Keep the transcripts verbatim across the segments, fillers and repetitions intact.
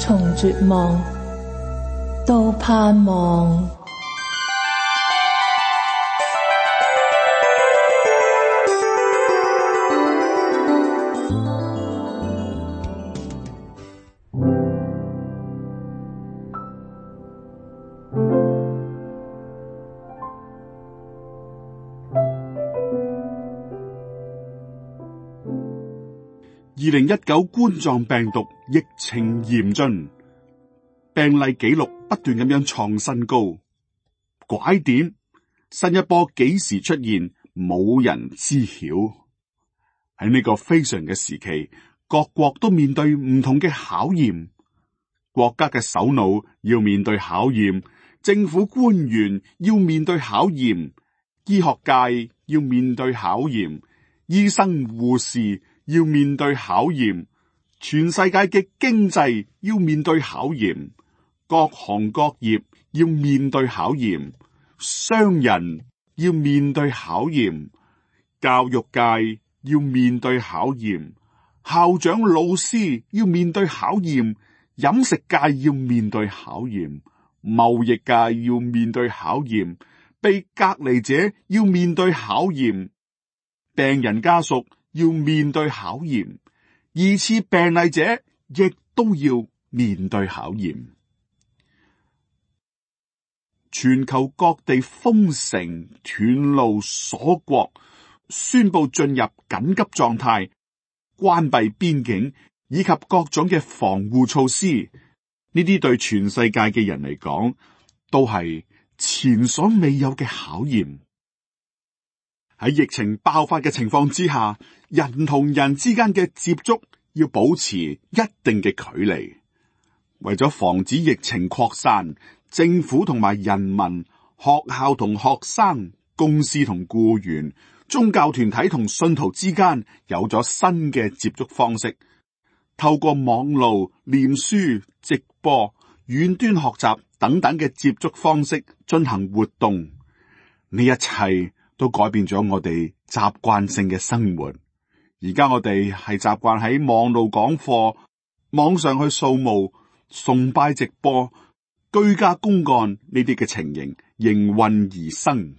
從絕望到盼望。 二零一九冠狀病毒疫情嚴峻，病例紀錄不斷咁樣創新高。拐點，新一波幾時出現，冇人知曉。喺呢個非常嘅時期，各國都面對唔同嘅考驗，國家嘅首腦要面對考驗，政府官員要面對考驗，醫學界要面對考驗，醫生護士要面對考驗，全世界嘅經濟要面對考驗，各行各業要面對考驗，商人要面對考驗，教育界要面對考驗，校長老師要面對考驗，飲食界要面對考驗，貿易界要面對考驗，被隔離者要面對考驗，病人家屬要面對考驗，二次病例者亦都要面對考驗。全球各地封城、斷路、鎖國，宣布進入緊急狀態，關閉邊境以及各種嘅防護措施，呢啲對全世界嘅人嚟講，都係前所未有嘅考驗。喺疫情爆發嘅情況之下，人同人之間嘅接觸要保持一定嘅距離。為咗防止疫情擴散，政府同埋人民、學校同學生、公司同僱員、宗教團體同信徒之間有咗新嘅接觸方式，透過網路、臉書、直播、遠端學習等等嘅接觸方式進行活動。呢一切都改變咗我哋習慣性嘅生活。而家我哋係習慣喺網路講課、網上去掃墓、崇拜直播、居家公幹呢啲嘅情形應運而生。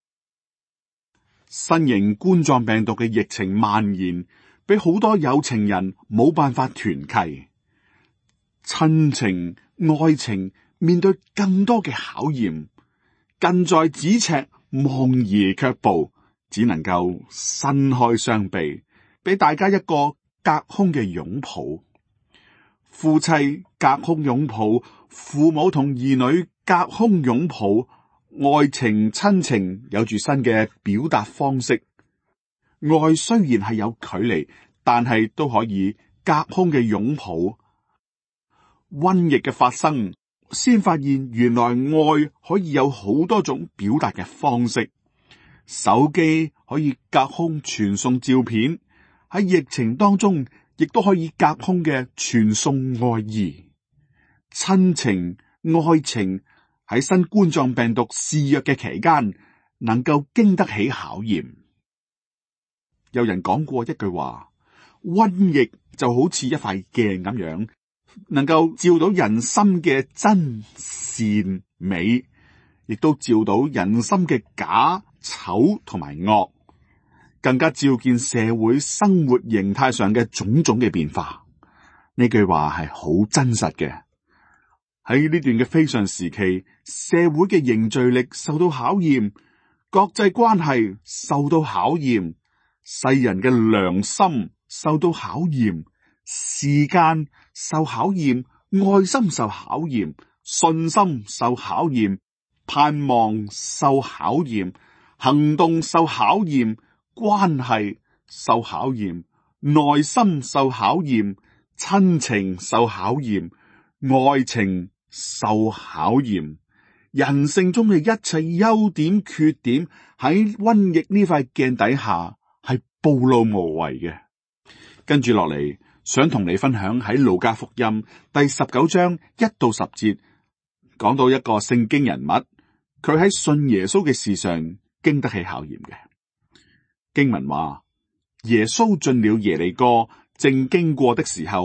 新型冠狀病毒嘅疫情蔓延，俾好多有情人冇辦法團契，親情、愛情面對更多嘅考驗，近在咫尺，望而卻步，只能夠伸開雙臂，俾大家一個隔空嘅擁抱。夫妻隔空擁抱，父母同兒女隔空擁抱，愛情親情有住新嘅表達方式。愛雖然係有距離，但係都可以隔空嘅擁抱。瘟疫嘅發生，先發現原來愛可以有好多種表達嘅方式。手機可以隔空傳送照片，喺疫情當中亦都可以隔空嘅傳送愛意。親情、愛情喺新冠狀病毒肆虐嘅期間，能夠經得起考驗。有人講過一句話：瘟疫就好似一塊鏡咁樣，能夠照到人心嘅真善美，亦都照到人心嘅假醜同埋惡，更加照見社會生活形態上嘅種種嘅變化。呢句話係好真實嘅。喺呢段嘅非常時期，社會嘅凝聚力受到考驗，國際關係受到考驗，世人嘅良心受到考驗，時間受考驗，愛心受考驗，信心受考驗，盼望受考驗，行動受考驗，關係受考驗，內心受考驗，親情受考驗，愛情受考驗，人性中嘅一切優點缺點喺瘟疫呢塊鏡底下係暴露無遺嘅。跟住落嚟，想同你分享喺路加福音第十九章一到十節，講到一個聖經人物，佢喺信耶穌嘅事上經得起考驗嘅。經文話，耶穌進了耶利哥，正經過的時候，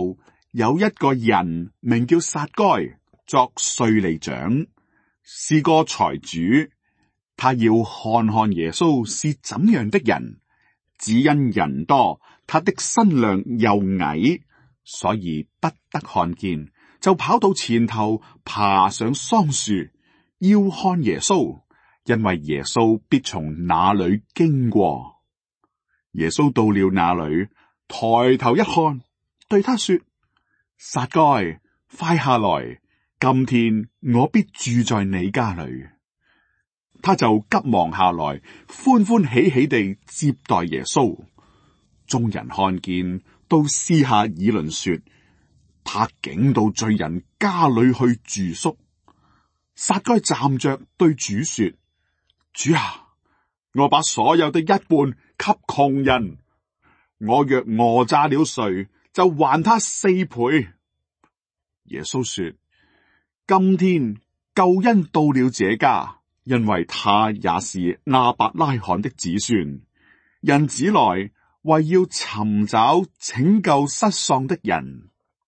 有一個人名叫撒該，作稅吏長，是個財主。他要看看耶穌是怎樣的人，只因人多，他的身量又矮，所以不得看見，就跑到前頭，爬上桑樹，要看耶穌，因為耶穌必從那裏經過。耶穌到了那裏，抬頭一看，對他說：撒該，快下來，今天我必住在你家裏。他就急忙下來，歡歡喜喜地接待耶穌。眾人看見，都私下議論說：他竟到罪人家裏去住宿。撒該站着對主說：主啊，我把所有的一半給窮人，我若訛詐了誰，就還他四倍。耶穌說：今天救恩到了這家，因為他也是亞伯拉罕的子孫。人子來為要尋找拯救失喪的人。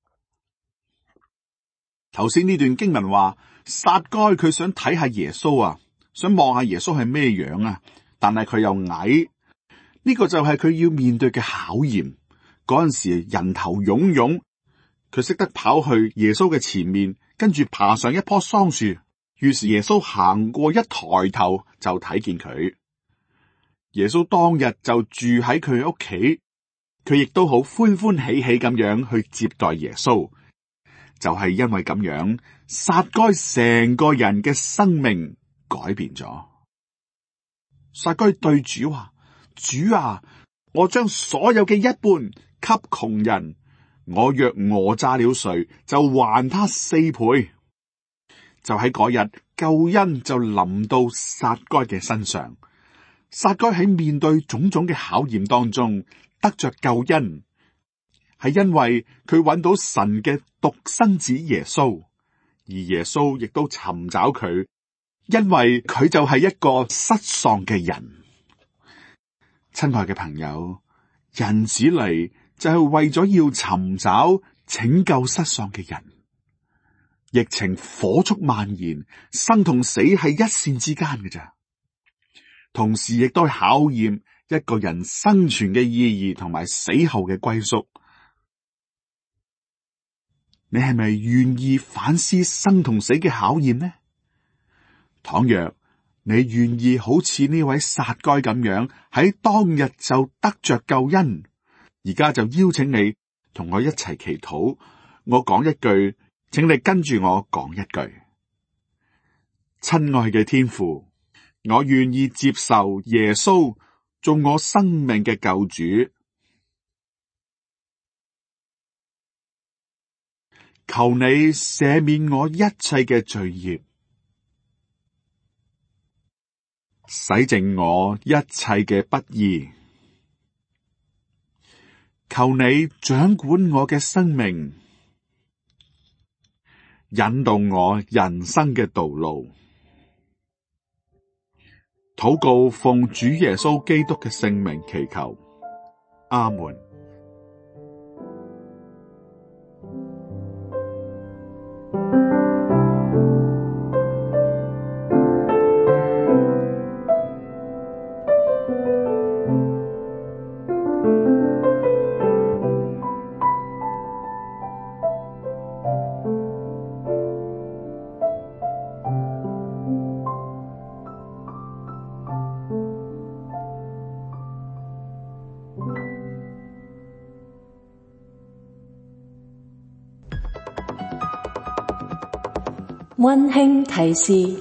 頭先呢段經文話，撒該佢想睇下耶穌啊，想望下耶穌係咩樣啊，但係佢又矮，呢個就係佢要面對嘅考驗。嗰陣時人頭湧湧，佢識得跑去耶穌嘅前面，跟住爬上一棵桑樹。於是耶穌行過，一抬頭就睇見佢。耶穌當日就住喺佢屋企，佢亦都好歡歡喜喜咁樣去接待耶穌。就係因為咁樣，撒該成個人嘅生命改變咗。撒該對主話：主啊，我將所有嘅一半給窮人，我若訛詐了誰，就還他四倍。就喺嗰日，救恩就臨到撒該嘅身上。撒該喺面對種種嘅考驗當中得着救恩，係因為佢揾到神嘅獨生子耶穌，而耶穌亦都尋找佢，因為佢就係一個失喪嘅人。親愛嘅朋友，人子嚟就係為咗要尋找拯救失喪嘅人。疫情火速蔓延，生同死係一線之間嘅咋，同時亦都考驗一個人生存嘅意義同埋死後嘅歸宿。你係咪願意反思生同死嘅考驗呢？倘若你願意好似呢位撒該咁樣喺當日就得着救恩，而家就邀請你同我一齊祈禱。我講一句，請你跟住我講一句。親愛嘅天父，我願意接受耶穌做我生命嘅救主，求你赦免我一切嘅罪孽，洗淨我一切嘅不義，求你掌管我嘅生命，引導我人生嘅道路。禱告奉主耶穌基督嘅聖名祈求，阿門。 溫馨提示：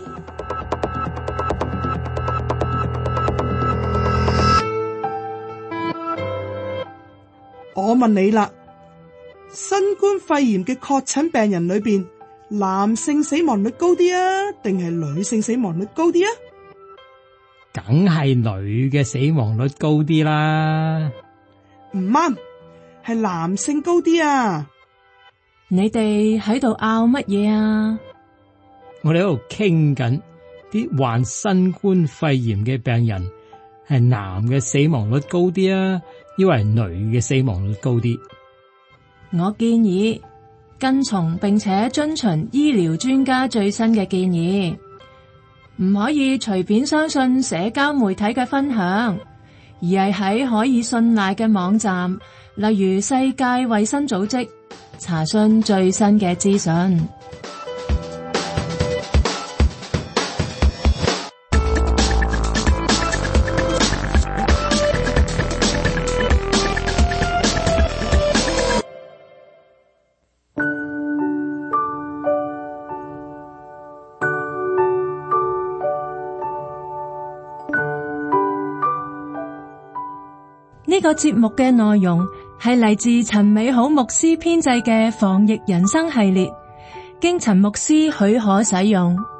我問你啦，新冠肺炎嘅確診病人裏邊，男性死亡率高啲啊，定係女性死亡率高啲啊？ 梗係女嘅死亡率高啲啦。 唔啱，係男性高啲啊！ 你哋喺度拗乜嘢啊？ 我哋喺度傾緊啲患新冠肺炎嘅病人係男嘅死亡率高啲啊，抑或係女嘅死亡率高啲？ 我建議跟從並且遵循醫療專家最新嘅建議，唔可以隨便相信社交媒體嘅分享，而係喺可以信賴嘅網站，例如世界衛生組織，查詢最新嘅資訊。呢個節目嘅內容係嚟自陳美好牧師編製嘅防疫人生系列，經陳牧師許可使用。